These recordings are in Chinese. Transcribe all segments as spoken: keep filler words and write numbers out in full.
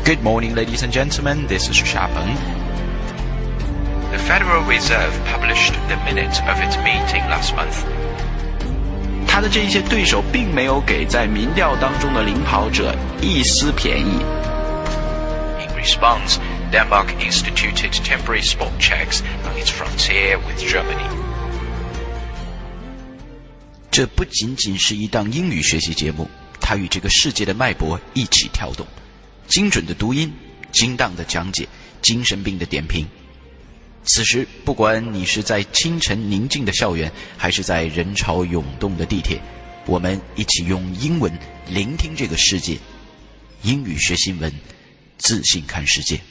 Good morning, ladies and gentlemen. This is Shapeng. The Federal Reserve published the minutes of its meeting last month. 他的这一些对手并没有给在民调当中的领跑者一丝便宜。 In response, Denmark instituted temporary spot checks on its frontier with Germany. 这不仅仅是一档英语学习节目，它与这个世界的脉搏一起跳动。精准的读音，精当的讲解，精神病的点评。此时，不管你是在清晨宁静的校园，还是在人潮涌动的地铁，我们一起用英文聆听这个世界。英语学新闻，自信看世界。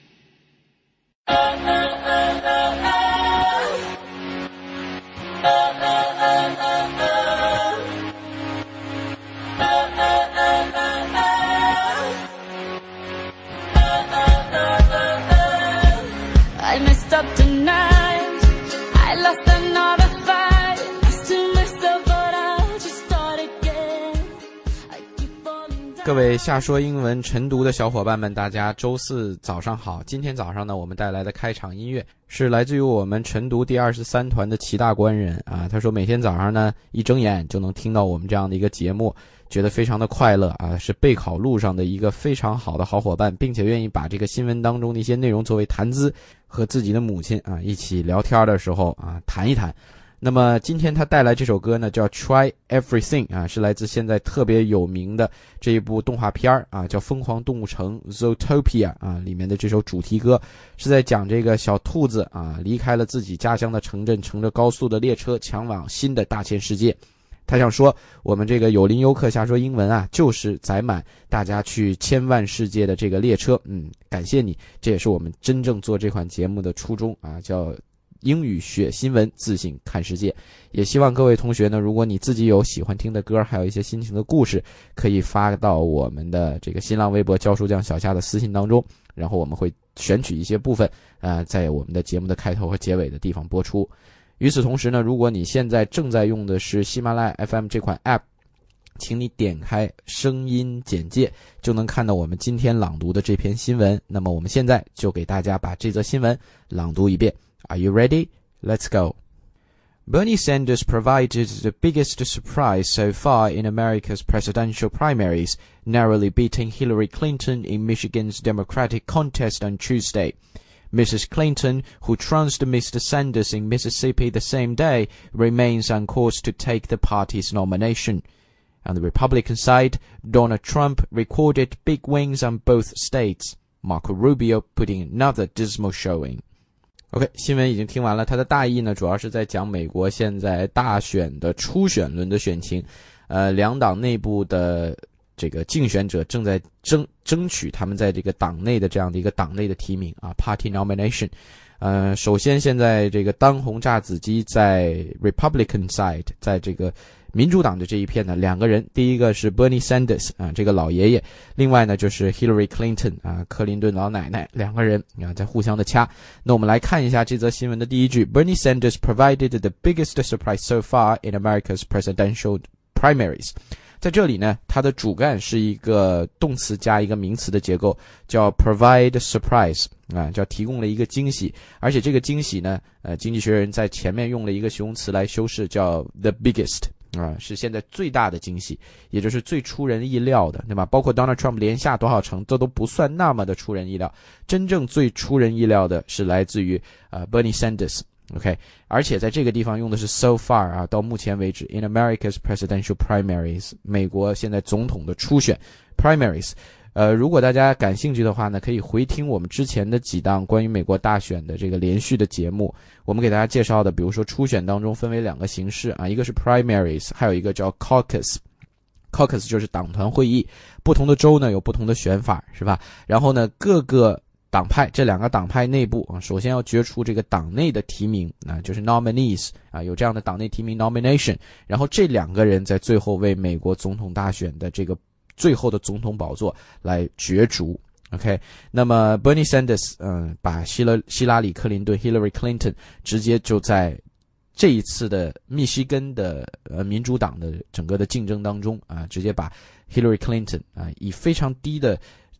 各位下说英文晨读的小伙伴们，大家周四早上好。今天早上呢，我们带来的开场音乐是来自于我们晨读第二十三团的齐大官人啊。他说每天早上呢，一睁眼就能听到我们这样的一个节目，觉得非常的快乐啊，是备考路上的一个非常好的好伙伴，并且愿意把这个新闻当中的一些内容作为谈资，和自己的母亲啊一起聊天的时候啊谈一谈。那么今天他带来这首歌呢，叫 Try Everything 啊，是来自现在特别有名的这一部动画片啊，叫《疯狂动物城》 Zootopia 啊，里面的这首主题歌是在讲这个小兔子啊离开了自己家乡的城镇，乘着高速的列车前往新的大千世界。他想说，我们这个有林游客瞎说英文啊，就是载满大家去千万世界的这个列车。嗯，感谢你，这也是我们真正做这款节目的初衷啊，叫英语学新闻，自信看世界。也希望各位同学呢，如果你自己有喜欢听的歌，还有一些心情的故事，可以发到我们的这个新浪微博教书匠小夏的私信当中，然后我们会选取一些部分呃，在我们的节目的开头和结尾的地方播出。与此同时呢，如果你现在正在用的是喜马拉雅 F M 这款 App， 请你点开声音简介，就能看到我们今天朗读的这篇新闻。那么我们现在就给大家把这则新闻朗读一遍。Are you ready? Let's go. Bernie Sanders provided the biggest surprise so far in America's presidential primaries, narrowly beating Hillary Clinton in Michigan's Democratic contest on Tuesday. Missus Clinton, who trounced Mister Sanders in Mississippi the same day, remains on course to take the party's nomination. On the Republican side, Donald Trump recorded big wins on both states. Marco Rubio put in another dismal showing.OK， 新闻已经听完了，它的大意呢，主要是在讲美国现在大选的初选轮的选情，呃，两党内部的这个竞选者正在争争取他们在这个党内的这样的一个党内的提名啊 ，Party nomination。呃，首先现在这个当红炸子鸡在 Republican side， 在这个民主党的这一片呢，两个人，第一个是 Bernie Sanders 啊，这个老爷爷，另外呢就是 Hillary Clinton 啊，克林顿老奶奶，两个人啊在互相的掐。那我们来看一下这则新闻的第一句 ，Bernie Sanders provided the biggest surprise so far in America's presidential primaries。在这里呢，它的主干是一个动词加一个名词的结构，叫 provide surprise 啊，叫提供了一个惊喜，而且这个惊喜呢，呃，经济学人在前面用了一个形容词来修饰，叫 the biggest。啊，是现在最大的惊喜，也就是最出人意料的，对吧？包括 Donald Trump 连下多少城，这都不算那么的出人意料。真正最出人意料的是来自于呃 Bernie Sanders。OK， 而且在这个地方用的是 so far 啊，到目前为止 in America's presidential primaries， 美国现在总统的初选 primaries。呃，如果大家感兴趣的话呢，可以回听我们之前的几档关于美国大选的这个连续的节目。我们给大家介绍的，比如说初选当中分为两个形式啊，一个是 primaries， 还有一个叫 caucus。caucus 就是党团会议，不同的州呢有不同的选法，是吧？然后呢，各个党派这两个党派内部啊，首先要决出这个党内的提名啊，就是 nominees 啊，有这样的党内提名 nomination， 然后这两个人在最后为美国总统大选的这个最后的总统宝座来角逐。OK， 那么 Bernie Sanders 嗯、呃，把希拉希拉里克林顿 Hillary Clinton 直接就在这一次的密西根的呃民主党的整个的竞争当中啊，直接把 Hillary Clinton 啊以非常低的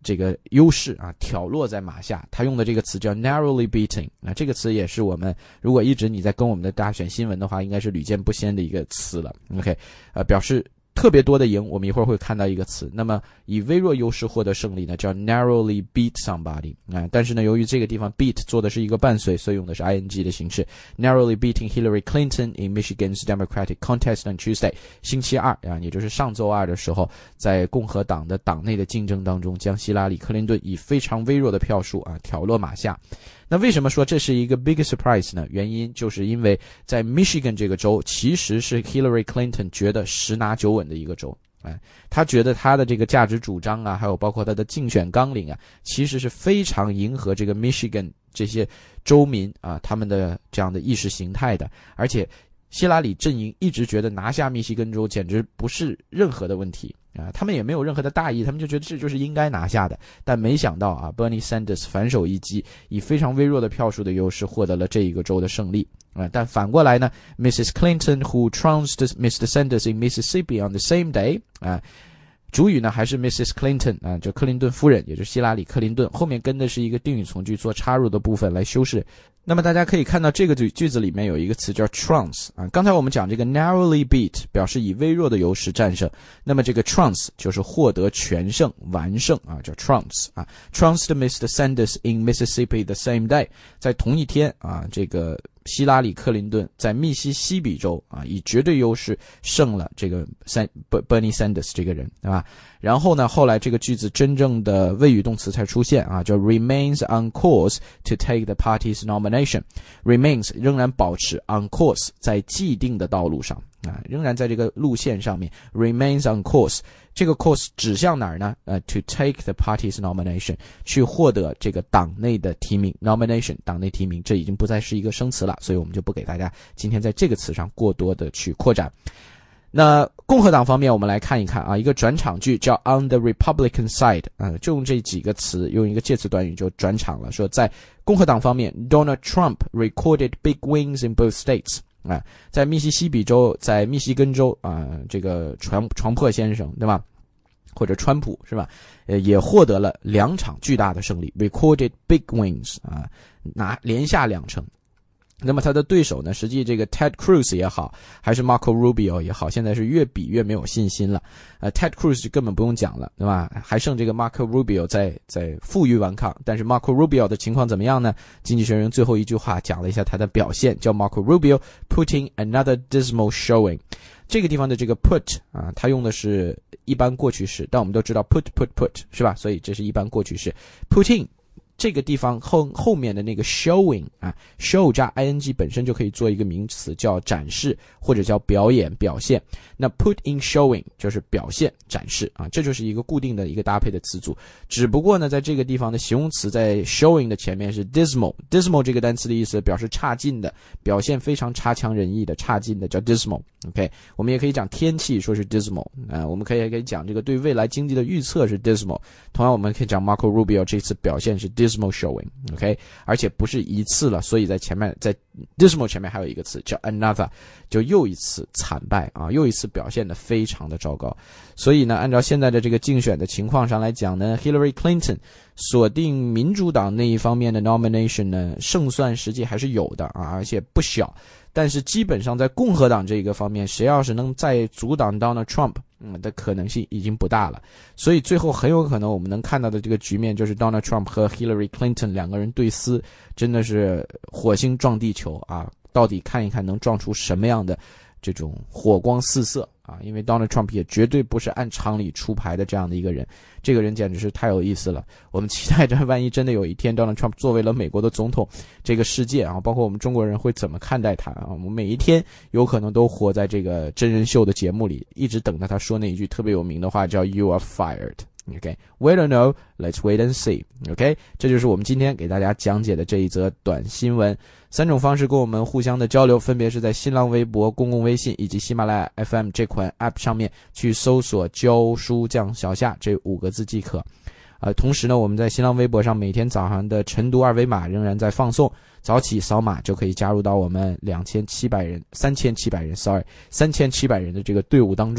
这个优势啊挑落在马下。他用的这个词叫 narrowly beating， 那这个词也是我们如果一直你在跟我们的大选新闻的话，应该是屡见不鲜的一个词了。OK， 呃，表示特别多的赢，我们一会儿会看到一个词。那么以微弱优势获得胜利呢，叫 narrowly beat somebody 啊。但是呢，由于这个地方 beat 做的是一个伴随，所以用的是 ing 的形式。narrowly beating Hillary Clinton in Michigan's Democratic contest on Tuesday， 星期二啊，也就是上周二的时候，在共和党的党内的竞争当中，将希拉里·克林顿以非常微弱的票数啊挑落马下。那为什么说这是一个 big surprise 呢？原因就是因为在 Michigan 这个州其实是 Hillary Clinton 觉得十拿九稳的一个州。哎，他觉得他的这个价值主张啊，还有包括他的竞选纲领啊，其实是非常迎合这个 Michigan 这些州民啊他们的这样的意识形态的。而且希拉里阵营一直觉得拿下密西根州简直不是任何的问题啊，他们也没有任何的大意，他们就觉得这就是应该拿下的。但没想到啊 Bernie Sanders 反手一击，以非常微弱的票数的优势获得了这一个州的胜利啊。但反过来呢 Missus Clinton who trounced Mister Sanders in Mississippi on the same day 啊，主语呢还是 Missus Clinton 啊，就克林顿夫人，也就是希拉里·克林顿，后面跟的是一个定语从句做插入的部分来修饰。那么大家可以看到这个句子里面有一个词叫 trounce 啊，刚才我们讲这个 narrowly beat 表示以微弱的优势战胜，那么这个 trounce 就是获得全胜完胜啊，叫 trounce 啊 trounced Mister Sanders in Mississippi the same day， 在同一天啊，这个希拉里·克林顿在密西西比州啊以绝对优势胜了这个 Bernie Sanders 这个人，对吧？然后呢，后来这个句子真正的谓语动词才出现啊，叫 remains on course to take the party's nomination。remains 仍然保持 on course 在既定的道路上啊，仍然在这个路线上面 remains on course。这个 course 指向哪儿呢？呃 to take the party's nomination， 去获得这个党内的提名 nomination 党内提名，这已经不再是一个生词了，所以我们就不给大家今天在这个词上过多的去扩展。那共和党方面我们来看一看啊，一个转场句叫 on the Republican side 啊，就用这几个词，用一个介词短语就转场了，说在共和党方面 Donald Trump recorded big wins in both states。啊，在密西西比州，在密西根州啊，这个床床破先生，对吧？或者川普是吧？呃，也获得了两场巨大的胜利 ，recorded big wins 啊，拿连下两城。那么他的对手呢，实际这个 Ted Cruz 也好，还是 Marco Rubio 也好，现在是越比越没有信心了。呃 Ted Cruz 就根本不用讲了，对吧？还剩这个 Marco Rubio 在在负隅顽抗，但是 Marco Rubio 的情况怎么样呢？经济学人最后一句话讲了一下他的表现，叫 Marco Rubio putting another dismal showing。这个地方的这个 put 啊，它用的是一般过去式，但我们都知道 put put put 是吧？所以这是一般过去式 putting。这个地方后后面的那个 showing 啊 show 加 ing 本身就可以做一个名词，叫展示或者叫表演表现。那 put in showing 就是表现展示啊，这就是一个固定的一个搭配的词组。只不过呢，在这个地方的形容词在 showing 的前面是 dismal， dismal 这个单词的意思表示差劲的，表现非常差强人意的，差劲的叫 dismal。OK， 我们也可以讲天气说是 dismal 啊，我们可以可以讲这个对未来经济的预测是 dismal。同样我们可以讲 Marco Rubio 这次表现是 dismal showing。OK， 而且不是一次了，所以在前面在 dismal 前面还有一个词叫 another， 就又一次惨败啊，又一次表现得非常的糟糕。所以呢，按照现在的这个竞选的情况上来讲呢 Hillary Clinton 锁定民主党那一方面的 nomination 呢，胜算实际还是有的啊，而且不小。但是基本上在共和党这个方面，谁要是能再阻挡 Donald Trump， 嗯，的可能性已经不大了。所以最后很有可能我们能看到的这个局面就是 Donald Trump 和 Hillary Clinton 两个人对撕，真的是火星撞地球啊！到底看一看能撞出什么样的这种火光四射啊！因为 Donald Trump 也绝对不是按常理出牌的这样的一个人，这个人简直是太有意思了。我们期待着万一真的有一天 Donald Trump 作为了美国的总统，这个世界啊，包括我们中国人会怎么看待他啊？我们每一天有可能都活在这个真人秀的节目里，一直等着他说那一句特别有名的话，叫 You are fired。OK， we don't know, let's wait and see. OK， 这就是我们今天给大家讲解的这一则短新闻。三种方式跟我们互相的交流，分别是在新浪微博、公共微信以及喜马拉雅 F M 这款 App 上面去搜索教书匠小夏这五个字即可。呃，同时呢，我们在新浪微博上每天早上的晨读二维码仍然在放送，早起扫码就可以加入到我们两千七百人、三千七百人 ，sorry， 三千七百人的这个队伍当中。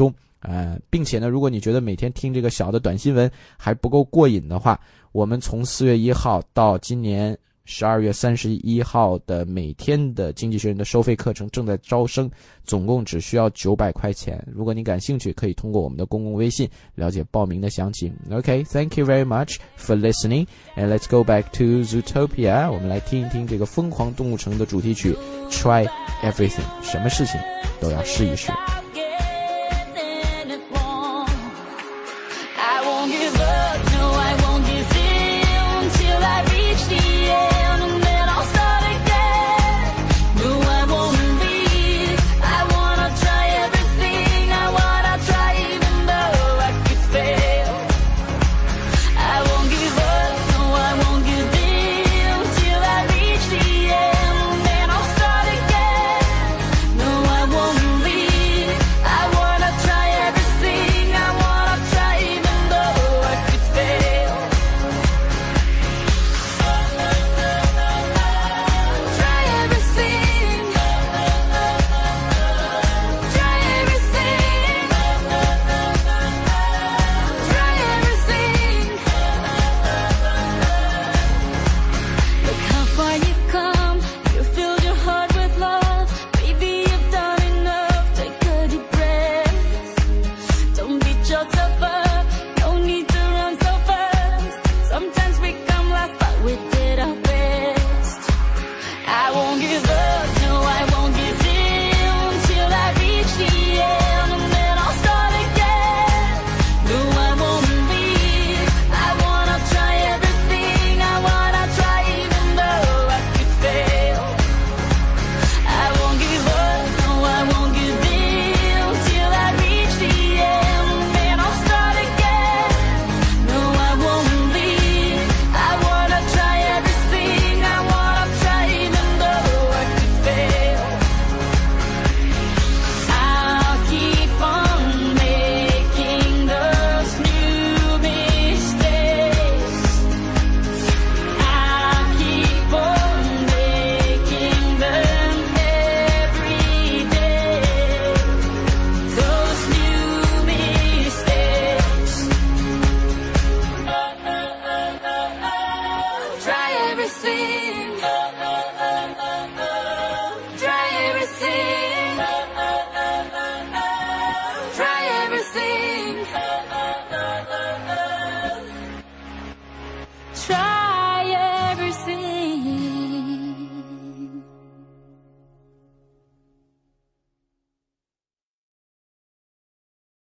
呃，并且呢，如果你觉得每天听这个小的短新闻还不够过瘾的话，我们从四月一号到今年十二月三十一号的每天的经济学人的收费课程正在招生，总共只需要九百块钱。如果你感兴趣，可以通过我们的公共微信了解报名的详情。Okay, thank you very much for listening, and let's go back to Zootopia. 我们来听一听这个疯狂动物城的主题曲 Try Everything， 什么事情都要试一试。